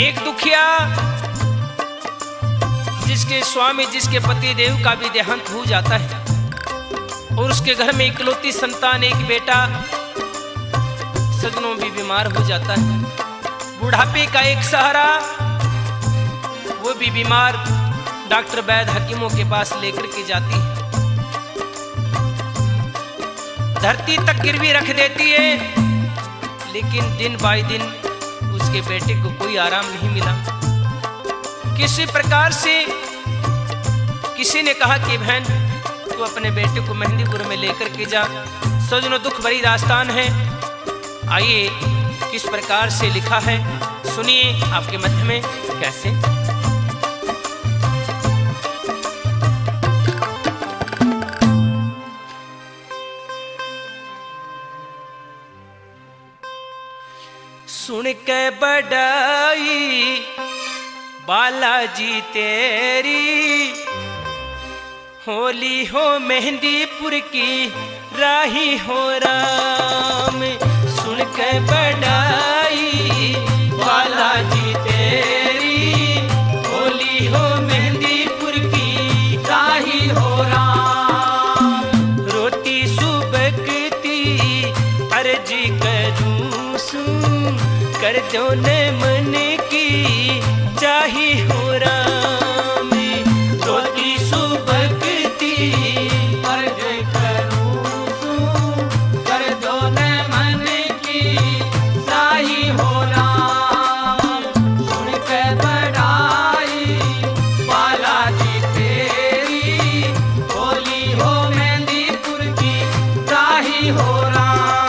एक दुखिया जिसके स्वामी, जिसके पति देव का भी देहांत हो जाता है और उसके घर में इकलौती संतान, एक बेटा सजनों भी बीमार हो जाता है। बुढ़ापे का एक सहारा, वो भी बीमार, डॉक्टर वैद्य हकीमों के पास लेकर के जाती है। धरती तक गिरवी रख देती है, लेकिन दिन बाय दिन उसके बेटे को कोई आराम नहीं मिला। किसी प्रकार से किसी ने कहा कि बहन तू अपने बेटे को मेहंदीपुर में लेकर के जा। सजनों, दुख भरी दास्तान है। आइए किस प्रकार से लिखा है सुनिए आपके मध्य में कैसे। सुन के बड़ाई बालाजी तेरी, होली हो मेहंदीपुर की राही हो राम। सुन के बड़ाई बालाजी तेरी, होली हो मेहंदीपुर की राही हो राम। रोटी सुबकती अर्जी करूं सुन, कर दो ने मन की चाही हो राम। रोटी सुबकती अर्ज करूं सुन, कर दो ने मन की चाही हो राम। सुन के बड़ाई बालाजी तेरी, होली हो मेहंदीपुर की राही हो राम।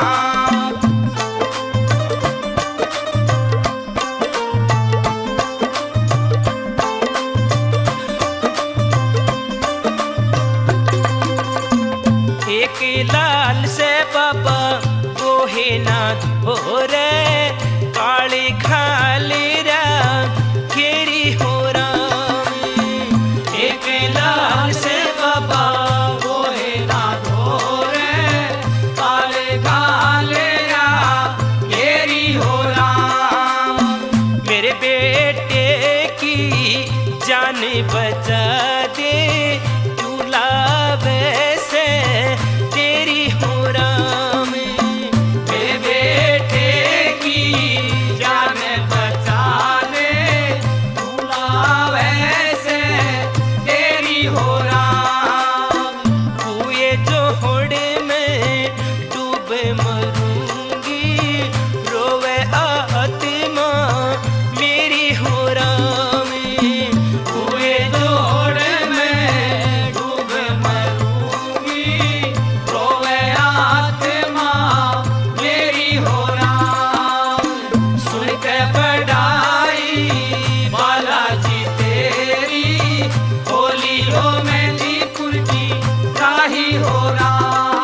लाल से बाबा वो है ना धोरे, काली खाली राम घेरी हो राम। एक लाल से बाबा वो है ना धोरे, काली खाली राम घेरी हो राम। मेरे बेटे की जान बचा दे, चूल्हा वैसे तेरी हो राम। मेरे बेटे की जान बचा ले, चूल्हा वैसे तेरी हो राम। कुएं जो होड़ में डूब मरूंगी, रोवे आत्मा मेरी हो राम। कुएं जो होड़ में डूब मरूंगी, रोवे आत्मा मेरी हो राम। सुन के बड़ाई बालाजी तेरी, होली हो मेहंदीपुर की राही हो राम।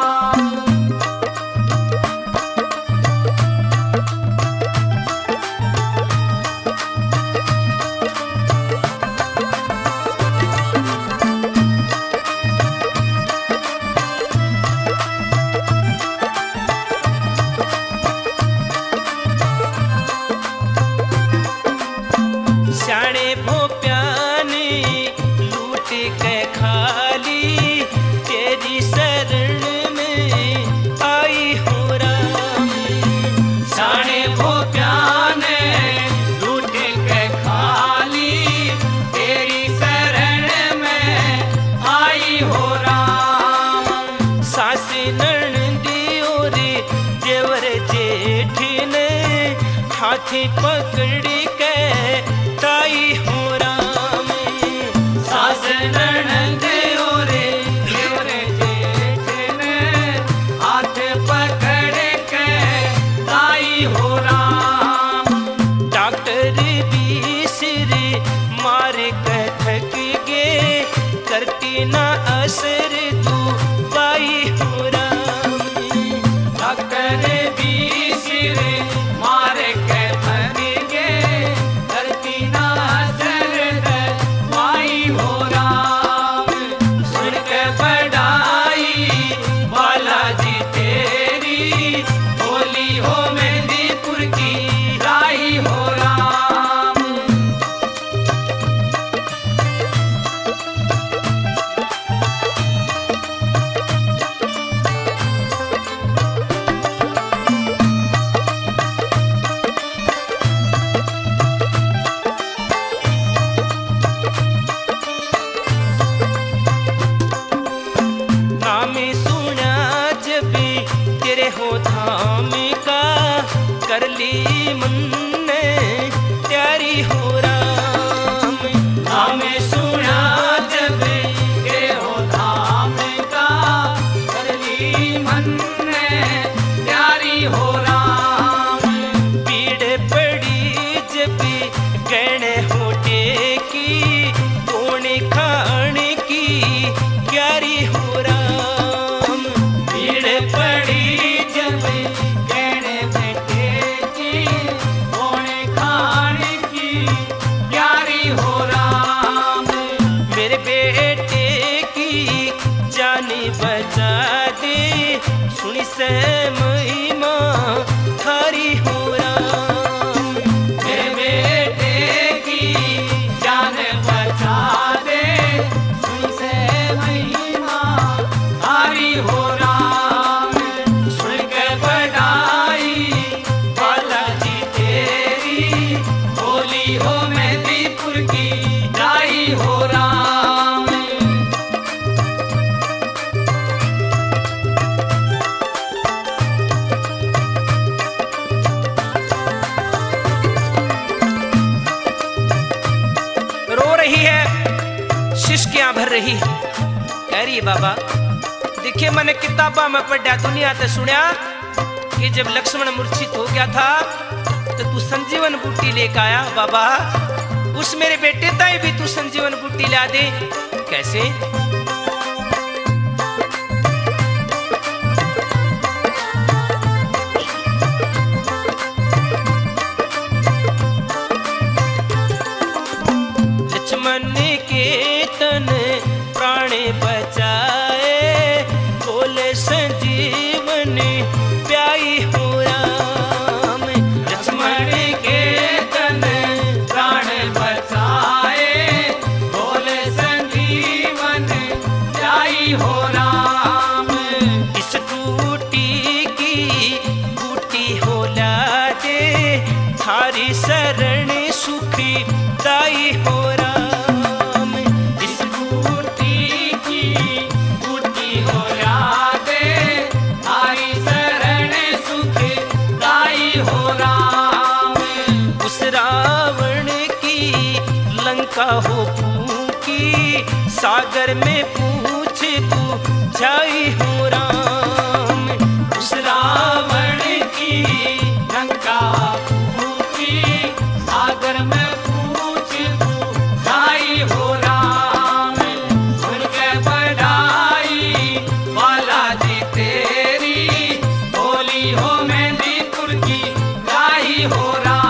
शाणे भोप्याने लूट के खाली, तेरी शरण में आई हो राम। शाणे भोप्याने लूट के खाली, तेरी शरण में आई हो राम। सास ननदी और देवर जेठ ने हाथी पकड़ के ताई हो राम। सास ननद और देवर जेठ ने हाथ पकड़ के ताई हो राम। डॉक्टर भी सिर मार के थक गे, करती ना असर तू पाई हो राम। डॉक्टर भी सिर मार के थक गे, करती ना असर पाई हो राम। सुन के बड़ाई बालाजी तेरी, होली हो मेहंदीपुर की राही हो राम। बचा दे, सुनी से महिमा थारी हो राम। मेरे बेटे की जान बचा दे, सुन से महिमा थारी हो राम। सुन के बड़ाई बालाजी तेरी, बोली हो मेहंदीपुर की दाई हो राम। रो रही है, शिश्कियां भर रही, कह रही है बाबा देखिए मैंने किताबा में पढ़ा, दुनिया ते सुनिया कि जब लक्ष्मण मूर्छित हो गया था तो तू संजीवन बूटी लेकर आया बाबा, उस मेरे बेटे ताई भी तू संजीवन बूटी ला दे। कैसे? लक्ष्मण के तन प्राण बचाए, बोले संजीवन प्याई हो राम। लक्ष्मण के तन प्राण बचाए, बोले संजीवन प्याई हो राम। इस टूटी की बूटी हो ला दे, थारी शरण सुखी दाई हो राम। इस बूटी की बूटी हो यादे, थारी शरण सुख दाई हो राम। उस रावण की लंका हो फूकी, सागर में पूछ तू जाई हो राम। उस रावण की लंका फूकी, सागर में पूछ तू दाई हो राम। सुन के बड़ाई बालाजी तेरी, बोली हो मेहंदीपुर की दाई हो राम।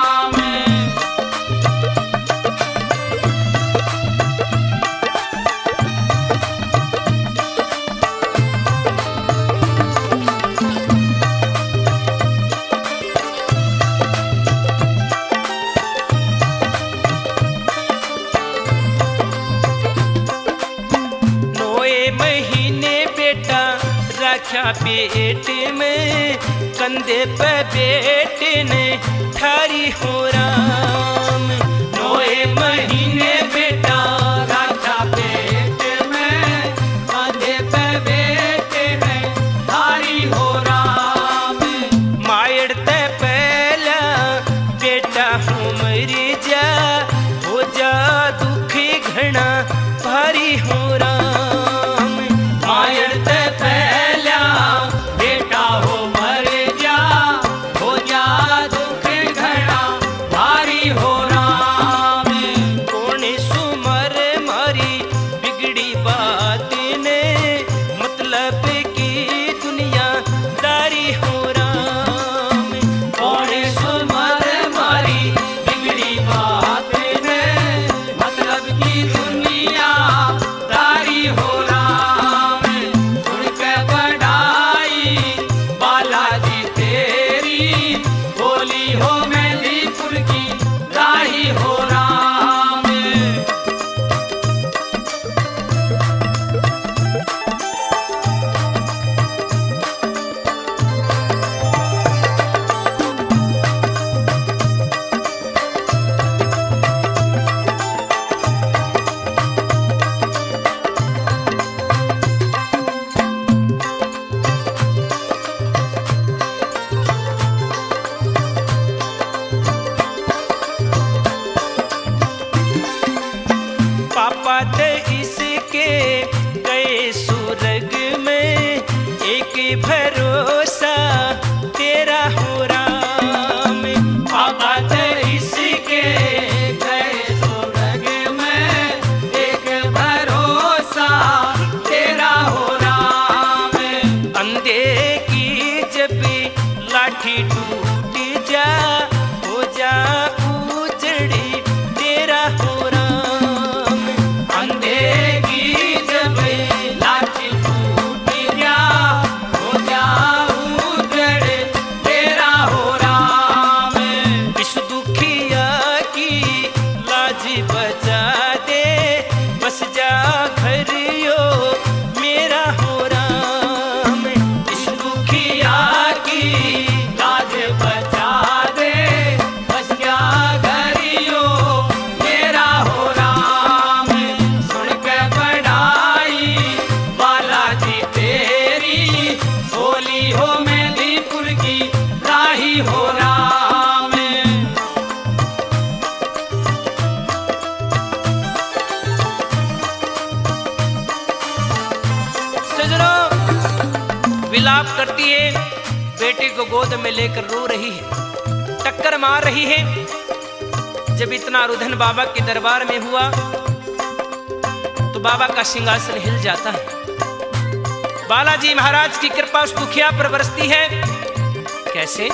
नोए महीने बेटा रखा पेट में, कंधे पे बेटे ने ठारी हो राम। नोए महीने बेटा राजा पेट में, कंधे पे बेटे में थारी हो राम। मायड़ ते पहला बेटा हो मरी जा, हो जा दुखी घना भारी हो राम। मायड़ ते पहला बेटा हो मर जा, हो जा दुख घड़ा भारी हो राम। कौन सुमर मारी बिगड़ी बात ने, मतलब की दुनिया दारी हो राम। कौन सुमर मारी बिगड़ी बात ने, मतलब की दुनिया दारी हो राम। सुन के बड़ाई बालाजी तेरी, बोली हो मेहंदीपुर की दाई हो राम। पापा ते इसके गए सुरग में, एक भरोसा तेरा हो राम। पापा ते इसके गए सुरग में, एक भरोसा तेरा हो राम। अंधे की जब लाठी टूट जा, हो जा उजड़ी तेरा हो राम। अंधे की जब लाठी साफ करती है, बेटे को गोद में लेकर रो रही है, टक्कर मार रही है। जब इतना रुदन बाबा के दरबार में हुआ तो बाबा का सिंहासन हिल जाता है। बालाजी महाराज की कृपा उस दुखिया पर बरसती है। कैसे?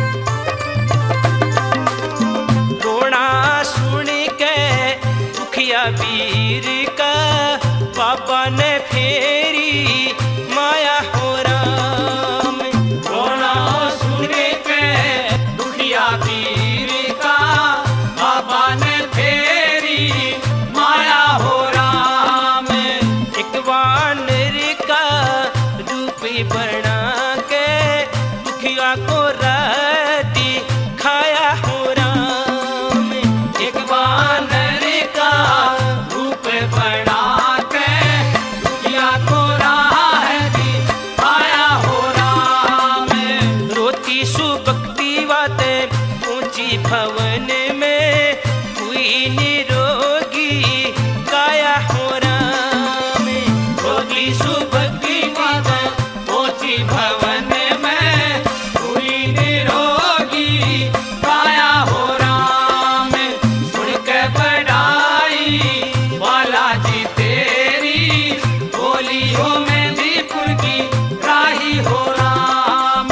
रोना सुन के दुखिया वीर का बाबा ने फेरी माया हो राम। रोना सुन के दुखिया वीर का बाबा ने फेरी माया हो राम। एक वानर का रूप बना के दुखिया को राती खाया हो राम। एक वानर का रूप बना के दुखिया को राती खाया हो राम। रोती सुबकती बातें ऊंची भवन में हुई निरोगी काया हो राम। रोगी सुभगी माता पहुंची भवन में हुई निरोगी काया हो राम। सुन के बड़ाई बालाजी तेरी बोली हो मेहंदीपुर की राही हो राम।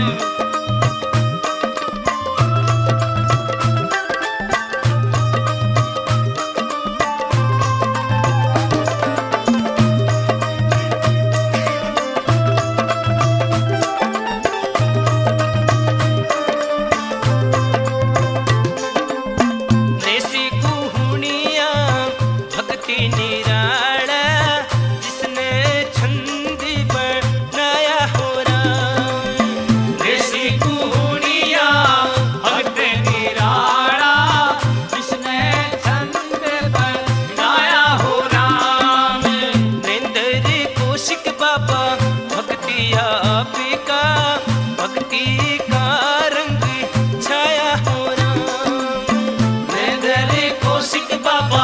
ऋषि कुहुनिया भक्ति निराला जिसने छंद बनाया हो राम। ऋषि कुहुनिया भक्त निराला जिसने छंद बनाया हो राम। नरेंद्र कौशिक बाबा भक्ति आपका भक्ति का रंग छाया हो राम। नरेंद्र कौशिक बाबा